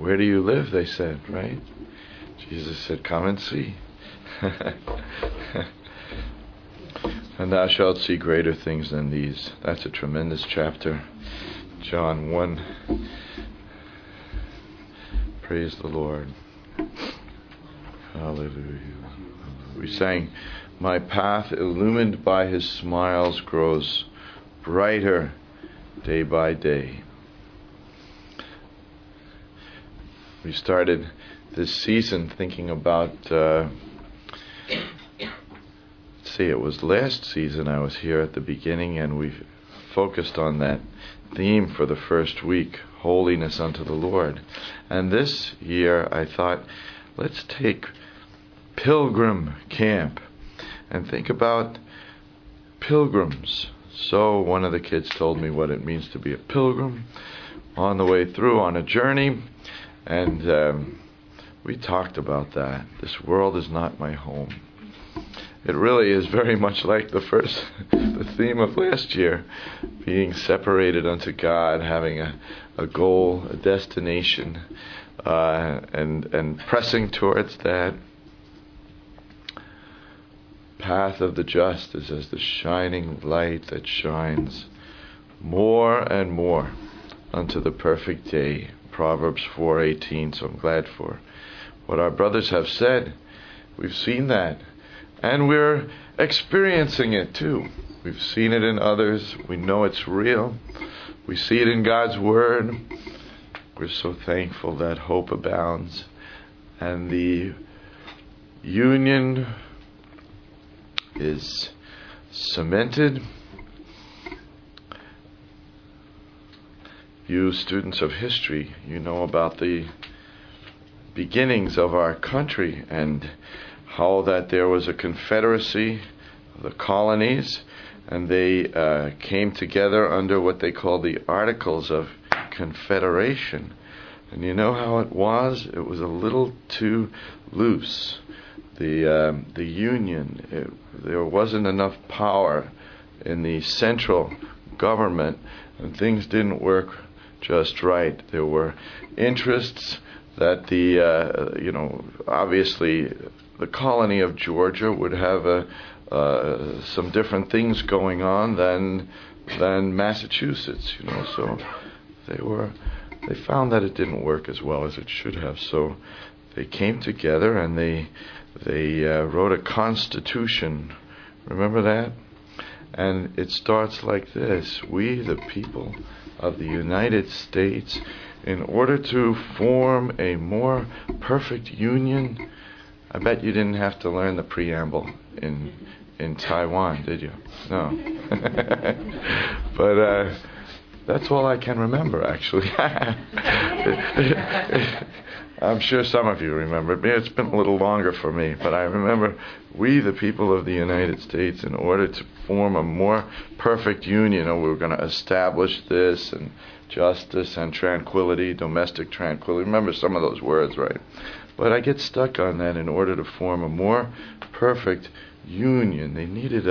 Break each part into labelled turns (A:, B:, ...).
A: Where do you live? They said, right? Jesus said, come and see. And thou shalt see greater things than these. That's a tremendous chapter. John 1. Praise the Lord. Hallelujah. We sang, my path illumined by his smiles grows brighter day by day. We started this season thinking about, it was last season I was here at the beginning, and we focused on that theme for the first week, holiness unto the Lord. And this year I thought, let's take pilgrim camp and think about pilgrims. So one of the kids told me what it means to be a pilgrim on the way through on a journey, and we talked about that. This world is not my home. It really is very much like the theme of last year, being separated unto God, having a goal, a destination, and pressing towards that. Path of the just is as the shining light that shines more and more unto the perfect day. Proverbs 4:18. So I'm glad for what our brothers have said. We've seen that. And we're experiencing it too. We've seen it in others. We know it's real. We see it in God's Word. We're so thankful that hope abounds. And the union is cemented. You students of history, you know about the beginnings of our country and how that there was a confederacy of the colonies, and they came together under what they called the Articles of Confederation. And you know how it was? It was a little too loose. The union, there wasn't enough power in the central government, and things didn't work just right. There were interests that obviously the colony of Georgia would have some different things going on than Massachusetts, so they found that it didn't work as well as it should have. So they came together and they wrote a constitution. Remember that? And it starts like this: we, the people of the United States, in order to form a more perfect union. I bet you didn't have to learn the preamble in Taiwan, did you? No. But that's all I can remember, actually. I'm sure some of you remember. It's been a little longer for me, but I remember we, the people of the United States, in order to form a more perfect union, we were going to establish this, and justice and tranquility, domestic tranquility. Remember some of those words, right? But I get stuck on that. In order to form a more perfect union, they needed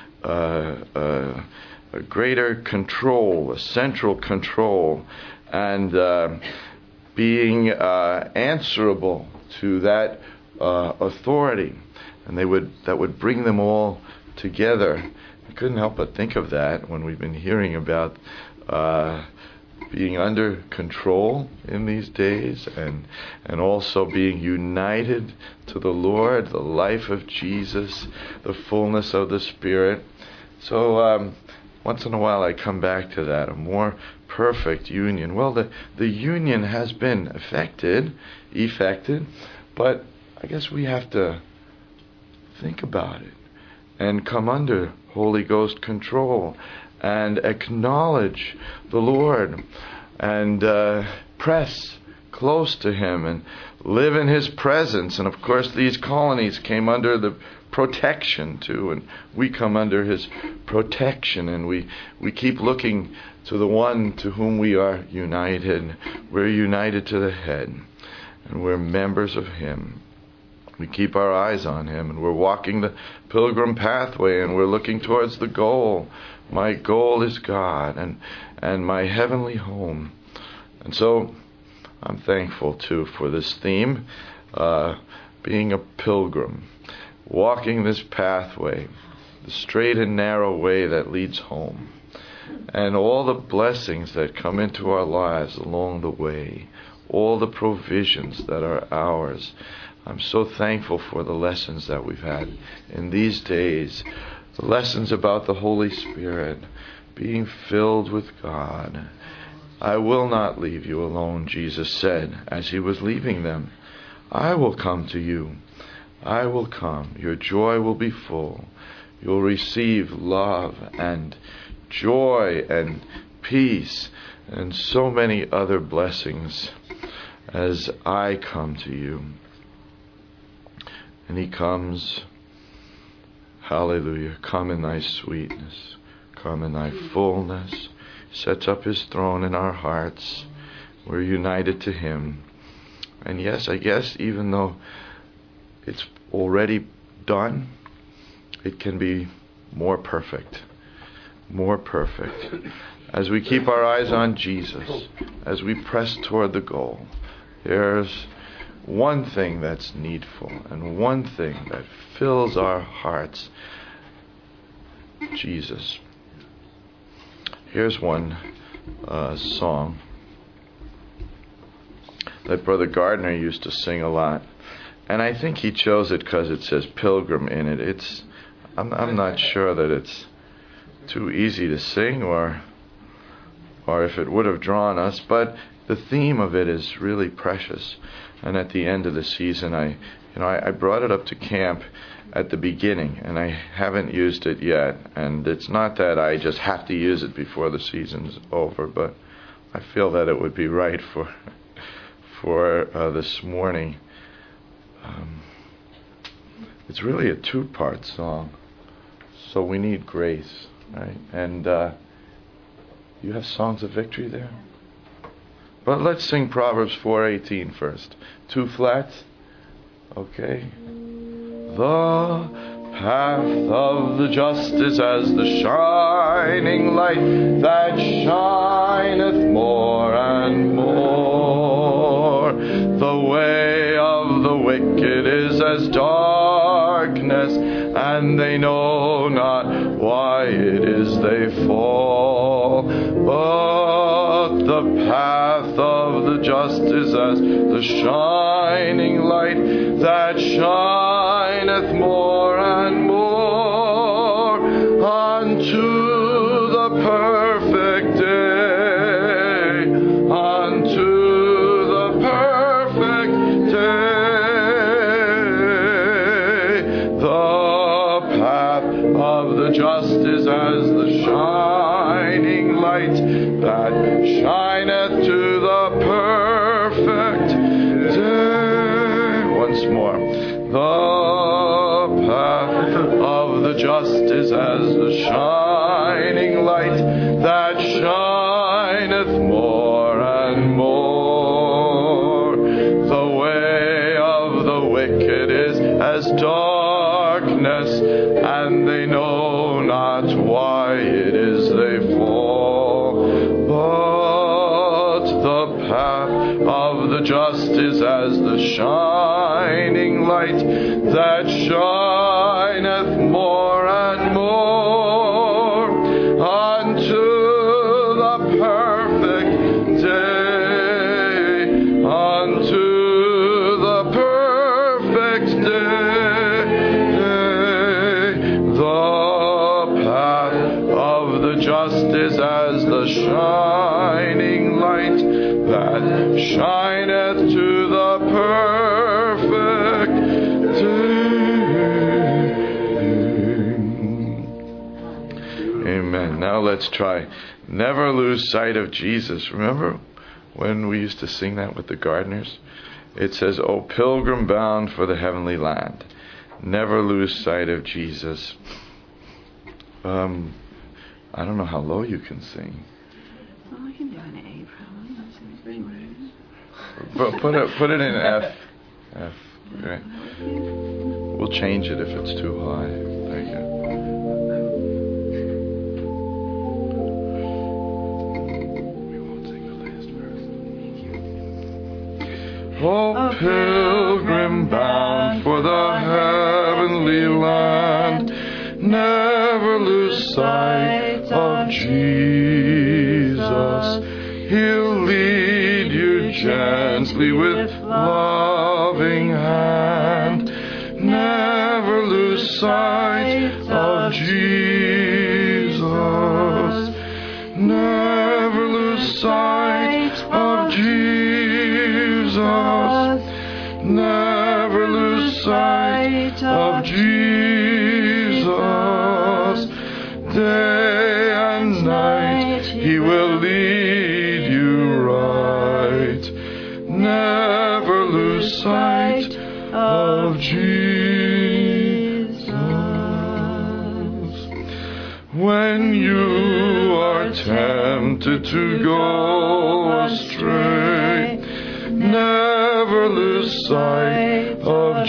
A: a greater control, a central control, and being answerable to that authority, and that would bring them all together. I couldn't help but think of that when we've been hearing about being under control in these days, and also being united to the Lord, the life of Jesus, the fullness of the Spirit. So once in a while I come back to that, a more perfect union. Well, the union has been effected, but I guess we have to think about it and come under Holy Ghost control and acknowledge the Lord and press close to Him and live in His presence. And of course these colonies came under the protection too, and we come under His protection, and we keep looking to the one to whom we are united. We're united to the head, and we're members of Him. We keep our eyes on Him, and we're walking the pilgrim pathway, and we're looking towards the goal. My goal is God and my heavenly home. And so I'm thankful too for this theme, being a pilgrim, walking this pathway, the straight and narrow way that leads home, and all the blessings that come into our lives along the way, all the provisions that are ours. I'm so thankful for the lessons that we've had in these days, the lessons about the Holy Spirit, being filled with God. I will not leave you alone, Jesus said as he was leaving them. I will come to you. I will come. Your joy will be full. You'll receive love and joy and peace and so many other blessings as I come to you. And he comes, hallelujah, come in thy sweetness, come in thy fullness, sets up his throne in our hearts. We're united to him. And yes, I guess even though it's already done, it can be more perfect. More perfect. As we keep our eyes on Jesus, as we press toward the goal, there's one thing that's needful and one thing that fills our hearts. Jesus. Here's one song that Brother Gardner used to sing a lot, and I think he chose it because it says pilgrim in it. I'm not sure that it's too easy to sing or if it would have drawn us, but the theme of it is really precious. And at the end of the season, I brought it up to camp at the beginning, and I haven't used it yet. And it's not that I just have to use it before the season's over, but I feel that it would be right for this morning. It's really a two-part song, so we need grace, right? And you have Songs of Victory there? But let's sing Proverbs 4:18 first. 2 flats. Okay. The path of the just is as the shining light that shineth more and more. The way of the wicked is as darkness, and they know not why it is they fall. But the path of the just is as the shining light that shineth more and more unto the perfect day, unto the perfect day. The path of the just is as the shining light that shineth to the perfect day. Once more. The path of the just is as the shining light that shineth more and more. The way of the wicked is as darkness, and they know not why it is they fall. But the path of the just is as the shining light that shineth more and more unto the perfect day, unto the perfect day. The path of the just is as the shining light that shineth to the perfect day. Amen. Now let's try Never Lose Sight of Jesus. Remember when we used to sing that with the Gardeners? It says, O pilgrim bound for the heavenly land, never lose sight of Jesus. I don't know how low you can sing.
B: Well, I can do an A probably.
A: But put it in F. F. Okay. We'll change it if it's too high. Thank you. We won't sing the last verse. O pilgrim bound for the heavenly land, never lose sight of Jesus. He'll lead you gently with loving hand. Never lose sight of Jesus. Never lose sight of Jesus. Never lose sight of Jesus. Day and night He will lead you right. Never lose sight of Jesus. When you are tempted to go astray, never lose sight of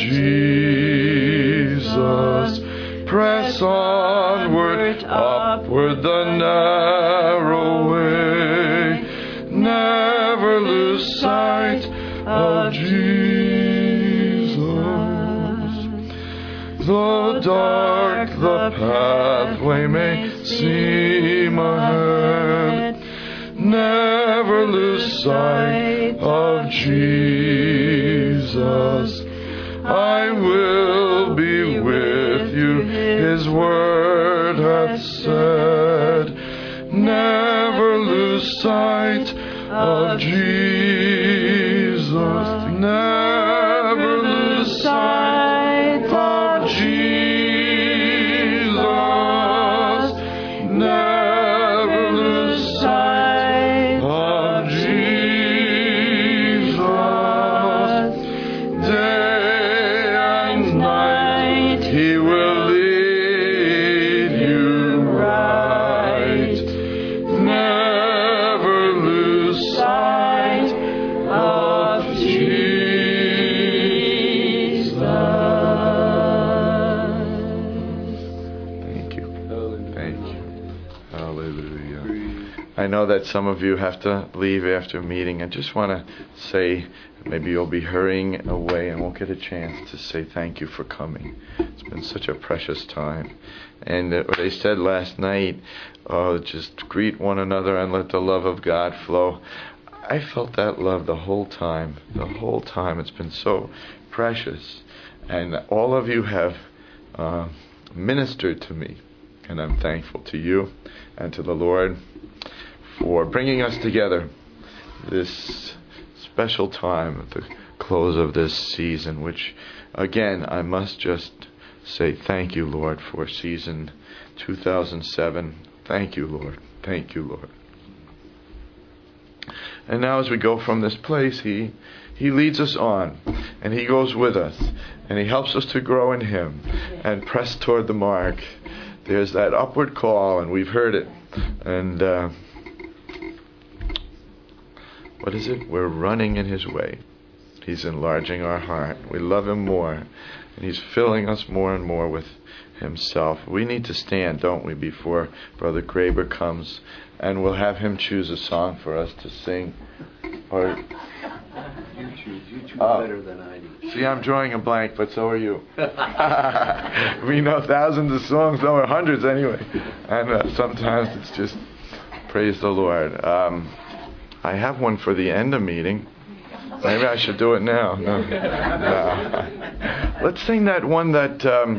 A: Jesus. Press onward, upward the narrow way. Never lose sight of Jesus. Though dark the pathway may seem ahead, never lose sight of Jesus. I will be with you, His word hath said. Never lose sight of Jesus. Never lose sight of Jesus. Never lose sight of Jesus. Day and night He will lead you right. Never lose sight of Jesus. Thank you. Thank you. Hallelujah. I know that some of you have to leave after a meeting. I just want to say, maybe you'll be hurrying away and won't get a chance to say thank you for coming. It's been such a precious time. And what I said last night, just greet one another and let the love of God flow. I felt that love the whole time. The whole time. It's been so precious. And all of you have ministered to me. And I'm thankful to you and to the Lord for bringing us together this special time at the close of this season, which, again, I must just say thank you, Lord, for season 2007. Thank you, Lord. Thank you, Lord. And now as we go from this place, He leads us on, and He goes with us, and He helps us to grow in Him and press toward the mark. There's that upward call, and we've heard it. And what is it? We're running in His way. He's enlarging our heart. We love Him more, and He's filling us more and more with Himself. We need to stand, don't we, before Brother Graber comes, and we'll have him choose a song for us to sing. Or
C: You choose better than I do.
A: See, I'm drawing a blank, but so are you. We know thousands of songs, no, or hundreds anyway. And sometimes it's just praise the Lord. I have one for the end of meeting. Maybe I should do it now. No. Let's sing that one that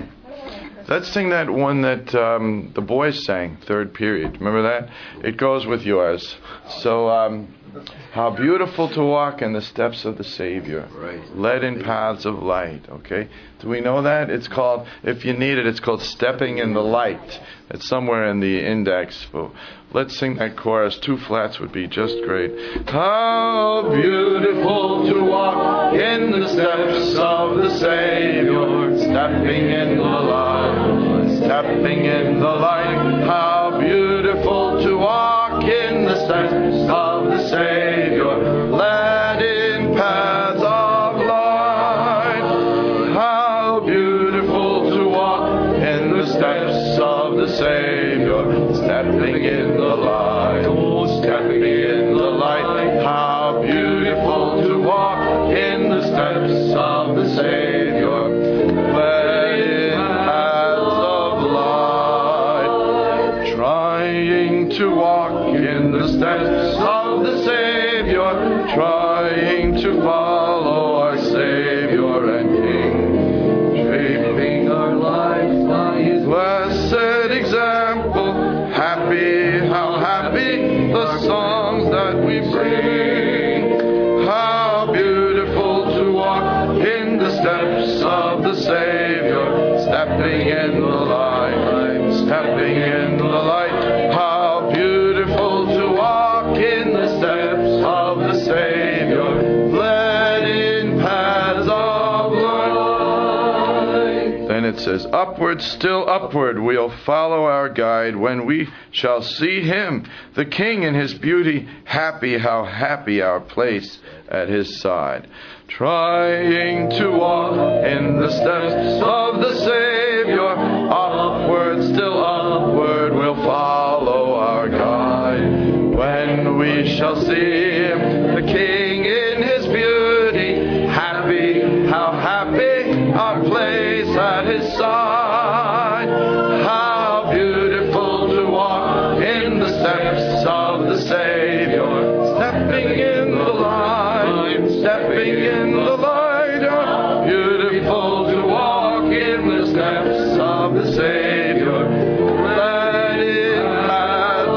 A: the boys sang, third period. Remember that? It goes with yours. So, how beautiful to walk in the steps of the Savior, led in paths of light. Okay, do we know that? It's called, if you need it, it's called Stepping in the Light. It's somewhere in the index. Well, let's sing that chorus. 2 flats would be just great. How beautiful to walk in the steps of the Savior, stepping in the light, stepping in the light. How beautiful to walk in the steps of the Savior, led in paths of light. How beautiful to walk in the steps of the Savior, stepping in the light, oh, stepping in the light. How beautiful to walk in steps of the Savior, led in paths of light, trying to walk in the steps of the Savior, trying to follow our Savior and King, shaping our lives by His blessed example. Happy, how happy the songs that we sing. How beautiful to walk in the steps of the Savior, stepping in the light, stepping in the light. How beautiful to walk in the steps of the Savior, led in paths of light. Then it says, upward, still upward, we'll follow our guide when we shall see Him, the King in His beauty. Happy, how happy our place at His side. Trying to walk in the steps of the Savior, upward, still upward, we'll follow our guide when we shall see Him, the King in His beauty. Happy, how happy our place at His side. How beautiful to walk in the steps of the Savior, stepping in the light, stepping in the light. How beautiful to walk in the steps of the Savior, led in paths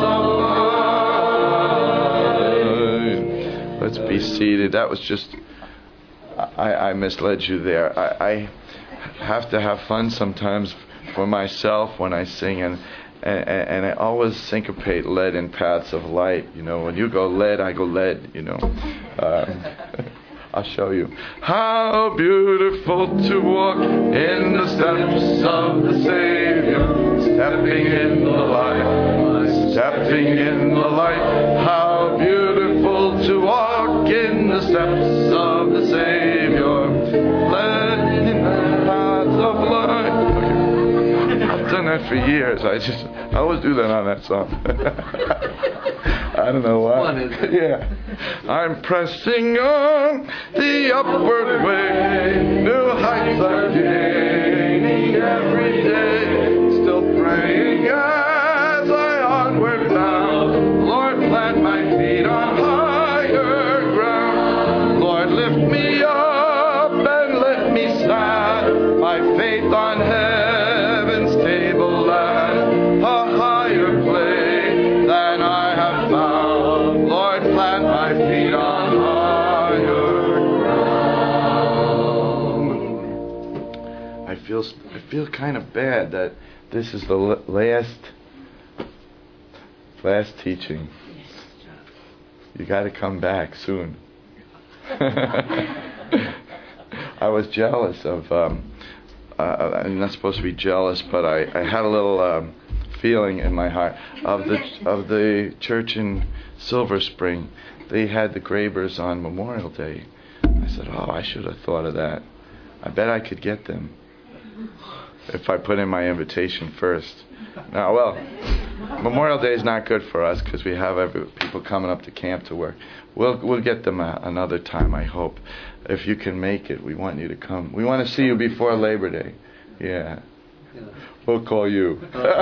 A: of light. Let's be seated. That was just, I misled you there. I have to have fun sometimes for myself when I sing, and I always syncopate led in paths of light. You know, when you go led, I go led, you know. I'll show you. How beautiful to walk in the steps of the Savior, stepping in the light, stepping in the light. How beautiful to walk in the steps of the Savior, led in paths of light. I've done that for years. I always do that on that song. I don't know why. Yeah. I'm pressing on the upward way. New heights I'm gaining every day. Still praying as I onward bound. Lord, plant my feet on higher ground. Lord, lift me up and let me stand. My faith on heaven's table land. A higher place than I have found. Lord, plant my feet on higher ground. I feel kind of bad that this is the last teaching. You got to come back soon. I was jealous of. I'm not supposed to be jealous, but I had a little feeling in my heart of the church in Silver Spring. They had the Grabers on Memorial Day. I said, oh, I should have thought of that. I bet I could get them if I put in my invitation first. Now, well, Memorial Day is not good for us because we have people coming up to camp to work. We'll get them another time, I hope. If you can make it, we want you to come. We want to see you before Labor Day. Yeah. We'll call you.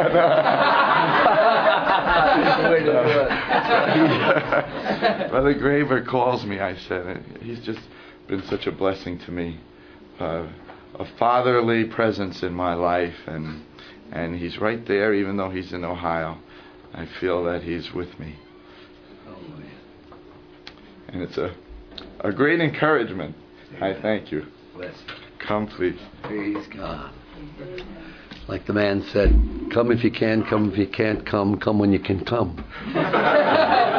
A: Brother Graver calls me, I said. He's just been such a blessing to me. A fatherly presence in my life, and he's right there even though he's in Ohio. I feel that he's with me. And it's a great encouragement. I thank you. Come, please.
C: Praise God. Like the man said, come if you can, come if you can't come when you can come.